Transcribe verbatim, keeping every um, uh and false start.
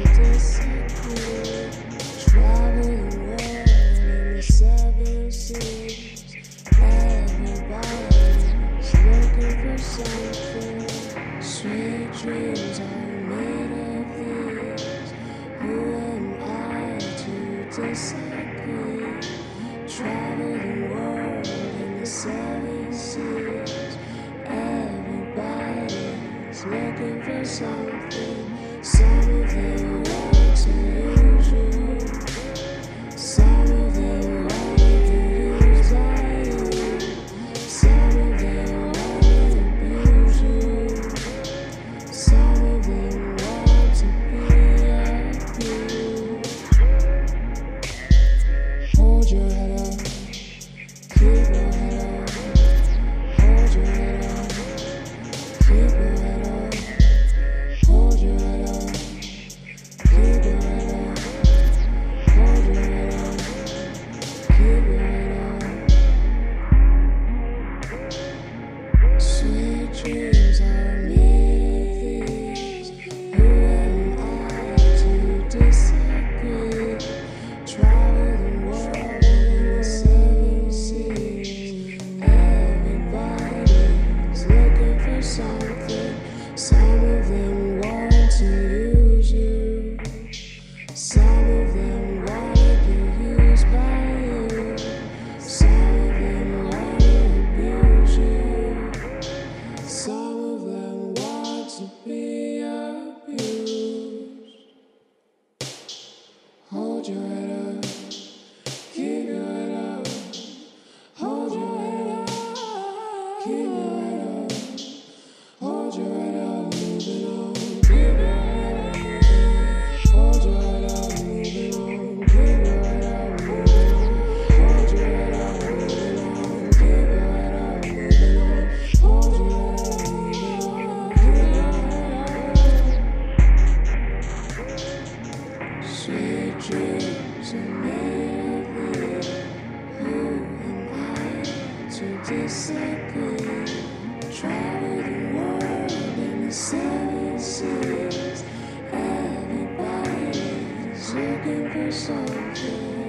disagree. Travel the world in the seven seas. Everybody's looking for something. Sweet dreams are made of these. Who am I to disagree? Travel the world in the seven seas. Everybody's looking for something. Some of them want to use you. Some of them want to be used by you. Some of them want to abuse you. Some of them want to be abused. Hold your head up. Keep your head up. Hold your head up. Keep your head up. Hold your head up. Keep your head up. Hold your head up. Keep your head up. Sweet dreams are made of these. Who am I to disagree? Travel the world in the seven seas. Everybody's looking for something. Some of them want to use you. Some of them want to be used by you. Some of them want to abuse you. Some of them want to be abused. Hold your head up. Keep your head up. Hold your head up. Keep your head up. Hold your head up. Moving on. Keep your head up. Hold your head up. Moving on. Keep your head up. Moving on. Hold your head up. Moving on. Keep your head up. Moving on. Hold your head up. Moving on. Keep your head up. Sweet dreams are made of these. Who am I to disagree? Travel the world in the seven seas. Everybody's looking for something.